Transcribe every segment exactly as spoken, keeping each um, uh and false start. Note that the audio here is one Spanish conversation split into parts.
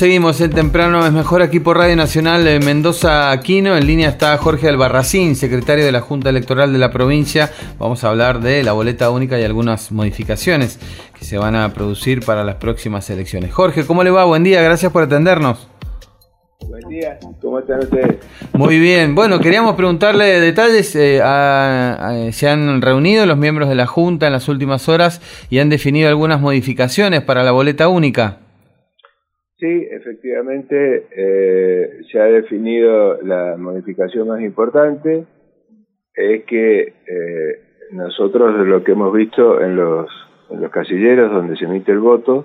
Seguimos en Temprano es Mejor aquí por Radio Nacional de Mendoza Aquino. En línea está Jorge Albarracín, secretario de la Junta Electoral de la provincia. Vamos a hablar de la boleta única y algunas modificaciones que se van a producir para las próximas elecciones. Jorge, ¿cómo le va? Buen día, gracias por atendernos. Buen día, ¿cómo están ustedes? Muy bien, bueno, queríamos preguntarle detalles. Eh, a, a, se han reunido los miembros de la Junta en las últimas horas y han definido algunas modificaciones para la boleta única. Sí, efectivamente, eh, se ha definido la modificación más importante, es que eh, nosotros lo que hemos visto en los, en los casilleros donde se emite el voto,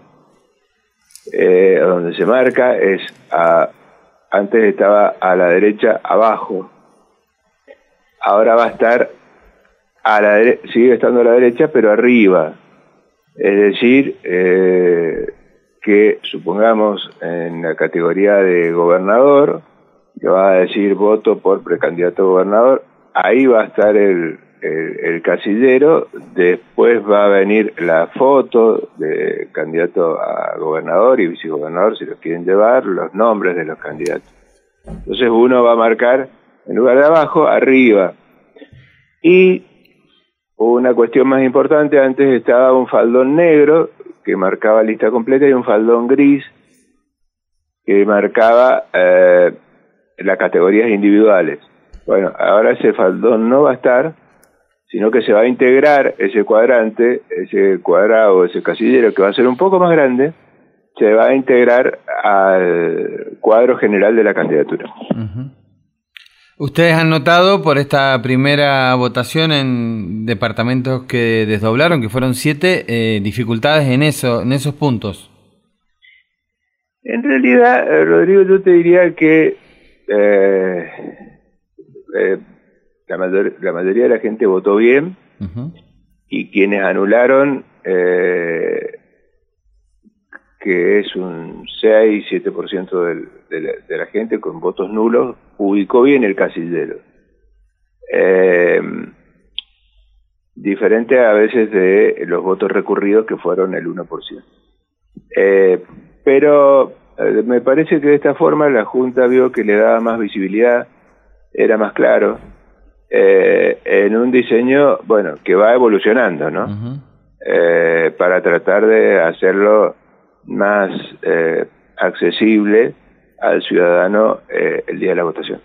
eh, donde se marca, es a, antes estaba a la derecha abajo, ahora va a estar a la derecha, sigue estando a la derecha, pero arriba, es decir, eh, que supongamos en la categoría de gobernador, que va a decir voto por precandidato a gobernador, ahí va a estar el, el, el casillero, después va a venir la foto de candidato a gobernador y vicegobernador, si los quieren llevar, los nombres de los candidatos. Entonces uno va a marcar en lugar de abajo, arriba. Y una cuestión más importante, antes estaba un faldón negro, que marcaba lista completa, y un faldón gris que marcaba eh, las categorías individuales. Bueno, ahora ese faldón no va a estar, sino que se va a integrar ese cuadrante, ese cuadrado, ese casillero, que va a ser un poco más grande, se va a integrar al cuadro general de la candidatura. Uh-huh. ¿Ustedes han notado por esta primera votación en departamentos que desdoblaron, que fueron siete, eh, dificultades en eso, en esos puntos? En realidad, Rodrigo, yo te diría que eh, eh, la, mayor, la mayoría de la gente votó bien, uh-huh. Y quienes anularon, eh, que es un seis a siete por ciento del, de, la, de la gente con votos nulos, ubicó bien el casillero. Eh, diferente a veces de los votos recurridos, que fueron el uno por ciento. Eh, pero eh, me parece que de esta forma la Junta vio que le daba más visibilidad, era más claro, eh, en un diseño, bueno, que va evolucionando, ¿no? Uh-huh. Eh, para tratar de hacerlo más eh, accesible al ciudadano eh, el día de la votación.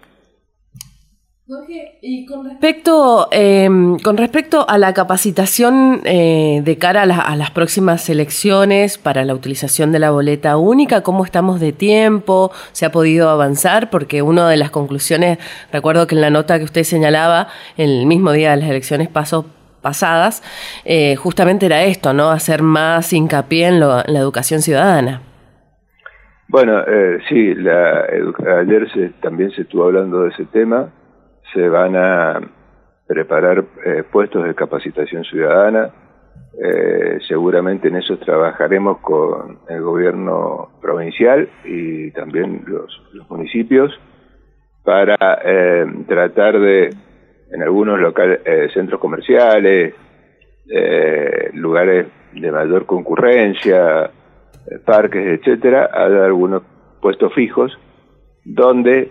Jorge, y con respecto, eh, con respecto a la capacitación eh, de cara a, la, a las próximas elecciones para la utilización de la boleta única, ¿cómo estamos de tiempo? ¿Se ha podido avanzar? Porque una de las conclusiones, recuerdo que en la nota que usted señalaba, el mismo día de las elecciones pasó pasadas, eh, justamente era esto, ¿no? Hacer más hincapié en, lo, en la educación ciudadana. Bueno, eh, sí, la, ayer se, también se estuvo hablando de ese tema. Se van a preparar eh, puestos de capacitación ciudadana. Eh, seguramente en eso trabajaremos con el gobierno provincial y también los, los municipios para eh, tratar de, en algunos locales, eh, centros comerciales, eh, lugares de mayor concurrencia, eh, parques, etcétera, hay algunos puestos fijos donde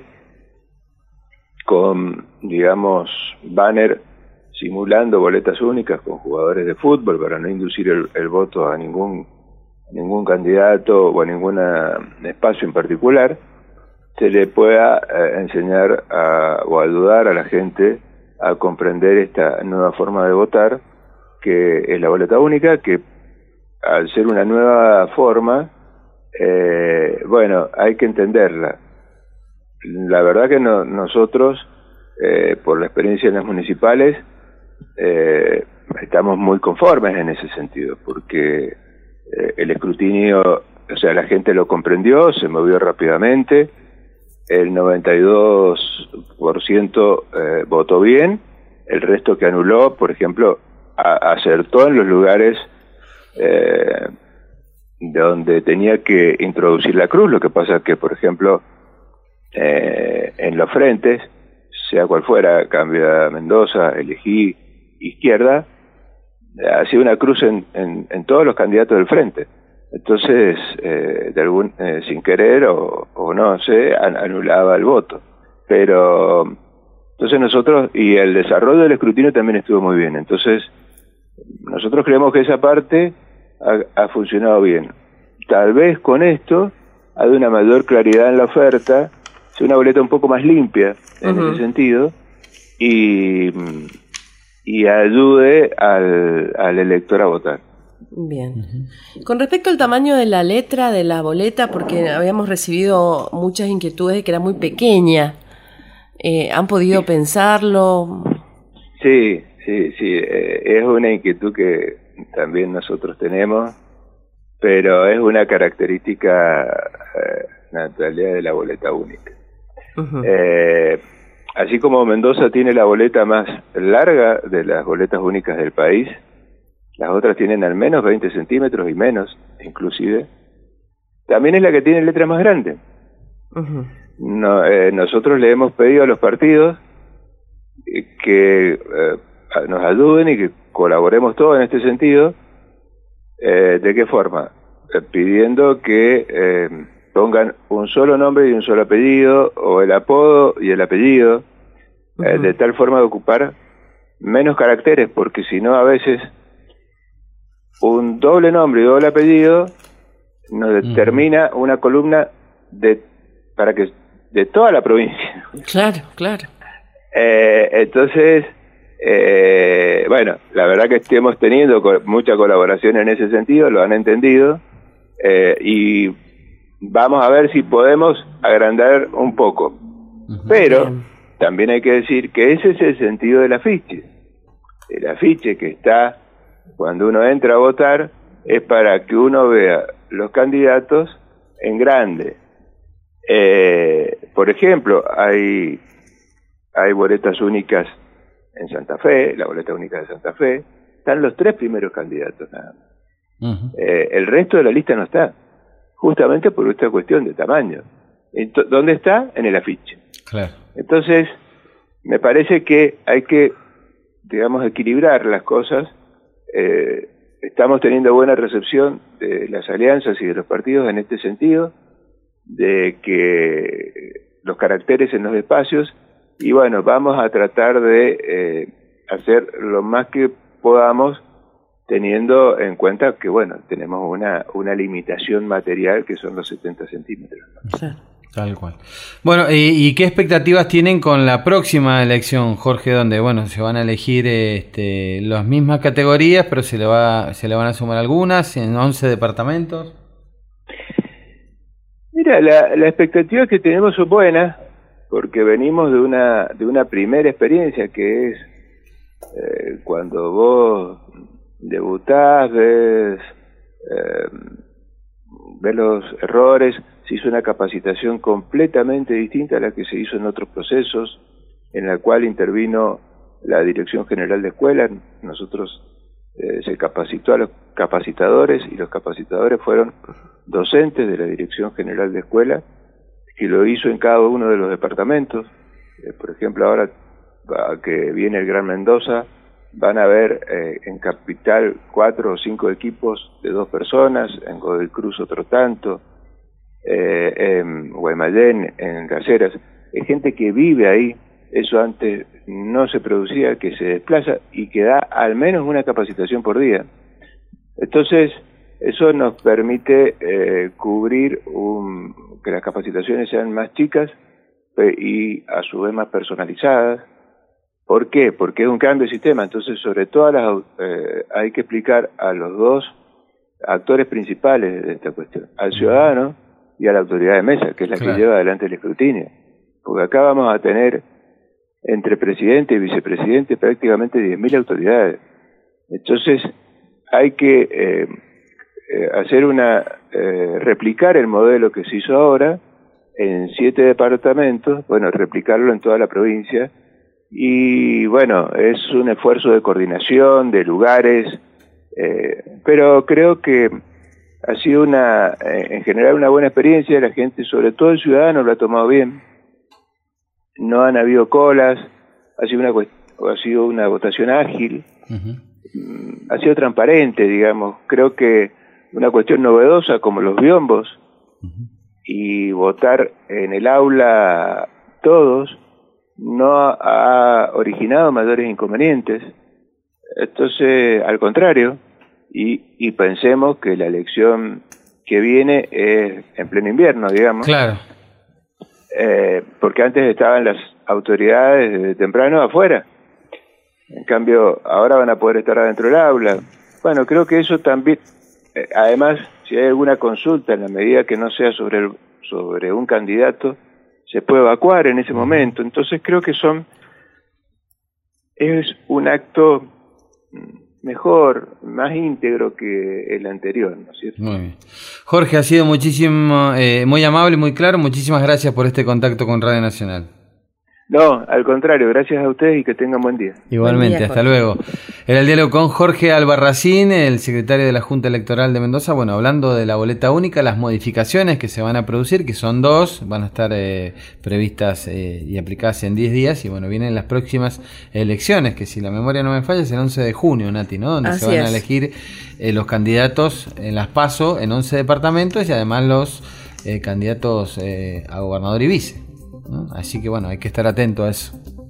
con, digamos, banner simulando boletas únicas con jugadores de fútbol para no inducir el, el voto a ningún a ningún candidato o a ningún espacio en particular, se le pueda eh, enseñar a, o ayudar a la gente a comprender esta nueva forma de votar, que es la boleta única, que al ser una nueva forma, eh, bueno, hay que entenderla. La verdad que no, nosotros, eh, por la experiencia en las municipales, eh, estamos muy conformes en ese sentido, porque eh, el escrutinio, o sea, la gente lo comprendió, se movió rápidamente, el noventa y dos por ciento eh, votó bien, el resto que anuló, por ejemplo, a, acertó en los lugares eh, donde tenía que introducir la cruz. Lo que pasa es que, por ejemplo, eh, en los frentes, sea cual fuera, Cambia Mendoza, elegí Izquierda, hacía una cruz en, en, en todos los candidatos del frente. entonces, eh, de algún, eh, sin querer o, o no sé, an anulaba el voto. Pero, entonces nosotros, y el desarrollo del escrutinio también estuvo muy bien. Entonces, nosotros creemos que esa parte ha, ha funcionado bien. Tal vez con esto hay una mayor claridad en la oferta, sea una boleta un poco más limpia en uh-huh. ese sentido, y, y ayude al, al elector a votar. Bien. Uh-huh. Con respecto al tamaño de la letra de la boleta, porque habíamos recibido muchas inquietudes de que era muy pequeña, eh, ¿han podido pensarlo? Sí, sí, sí, eh, es una inquietud que también nosotros tenemos, pero es una característica eh, natural de la boleta única. Uh-huh. eh, así como Mendoza tiene la boleta más larga de las boletas únicas del país, las otras tienen al menos veinte centímetros y menos, inclusive, también es la que tiene letra más grande. Uh-huh. No, eh, nosotros le hemos pedido a los partidos que eh, nos ayuden y que colaboremos todos en este sentido. Eh, ¿De qué forma? Eh, pidiendo que eh, pongan un solo nombre y un solo apellido, o el apodo y el apellido, uh-huh. eh, de tal forma de ocupar menos caracteres, porque si no a veces un doble nombre y doble apellido nos determina uh-huh. una columna de para que de toda la provincia. Claro, claro. Eh, entonces, eh, bueno, la verdad que estemos teniendo co- mucha colaboración en ese sentido, lo han entendido, eh, y vamos a ver si podemos agrandar un poco. Uh-huh. Pero Bien. También hay que decir que ese es el sentido del afiche. El afiche que está cuando uno entra a votar es para que uno vea los candidatos en grande. Eh, por ejemplo, hay hay boletas únicas en Santa Fe, la boleta única de Santa Fe, están los tres primeros candidatos nada más. Uh-huh. Eh, el resto de la lista no está, justamente por esta cuestión de tamaño. Ent- ¿Dónde está? En el afiche. Claro. Entonces, me parece que hay que, digamos, equilibrar las cosas. Eh, estamos teniendo buena recepción de las alianzas y de los partidos en este sentido, de que los caracteres en los espacios, y bueno, vamos a tratar de eh, hacer lo más que podamos, teniendo en cuenta que, bueno, tenemos una, una limitación material que son los setenta centímetros. Sí, tal cual. Bueno, ¿y, y qué expectativas tienen con la próxima elección, Jorge, donde, bueno, se van a elegir este, las mismas categorías, pero se le va se le van a sumar algunas en once departamentos? Mira, la, la expectativa que tenemos son buenas, porque venimos de una de una primera experiencia que es eh, cuando vos debutás, ves, eh, ves los errores. Se hizo una capacitación completamente distinta a la que se hizo en otros procesos, en la cual intervino la Dirección General de Escuelas. Nosotros eh, se capacitó a los capacitadores, y los capacitadores fueron docentes de la Dirección General de Escuelas, que lo hizo en cada uno de los departamentos. Eh, por ejemplo, ahora que viene el Gran Mendoza, van a haber eh, en Capital cuatro o cinco equipos de dos personas, en Godoy Cruz otro tanto, eh, en Guaymallén, en Caseras. Es gente que vive ahí, eso antes no se producía, que se desplaza y que da al menos una capacitación por día. Entonces, eso nos permite eh, cubrir un, que las capacitaciones sean más chicas eh, y a su vez más personalizadas. ¿Por qué? Porque es un cambio de sistema. Entonces, sobre todo las, eh, hay que explicar a los dos actores principales de esta cuestión, al ciudadano y a la autoridad de mesa, que es la claro. que lleva adelante el escrutinio. Porque acá vamos a tener entre presidente y vicepresidente prácticamente diez mil autoridades. Entonces, hay que eh, eh, hacer una, eh, replicar el modelo que se hizo ahora en siete departamentos, bueno, replicarlo en toda la provincia, y bueno, es un esfuerzo de coordinación, de lugares, eh, pero creo que ha sido una, eh, en general una buena experiencia. La gente, sobre todo el ciudadano, lo ha tomado bien. No han habido colas, ha sido una, ha sido una votación ágil, uh-huh. ha sido transparente, digamos. Creo que una cuestión novedosa como los biombos, uh-huh. y votar en el aula todos no ha originado mayores inconvenientes. Entonces, al contrario, y, y pensemos que la elección que viene es en pleno invierno, digamos. Claro. Eh, porque antes estaban las autoridades desde temprano afuera. En cambio, ahora van a poder estar adentro del aula. Bueno, creo que eso también, eh, además, si hay alguna consulta, en la medida que no sea sobre el, sobre un candidato, se puede evacuar en ese momento. Entonces creo que son es un acto mejor, más íntegro que el anterior, ¿no es cierto? Muy bien. Jorge, ha sido muchísimo, eh, muy amable, muy claro. Muchísimas gracias por este contacto con Radio Nacional. No, al contrario, gracias a ustedes y que tengan buen día. Igualmente, día, hasta luego. Era el diálogo con Jorge Albarracín, el secretario de la Junta Electoral de Mendoza, bueno, hablando de la boleta única, las modificaciones que se van a producir, que son dos, van a estar eh, previstas eh, y aplicadas en diez días, y bueno, vienen las próximas elecciones, que si la memoria no me falla es el once de junio, Nati, ¿no? Donde Así se van es. a elegir eh, los candidatos en las PASO en once departamentos y además los eh, candidatos eh, a gobernador y vice, ¿no? Así que bueno, hay que estar atento a eso.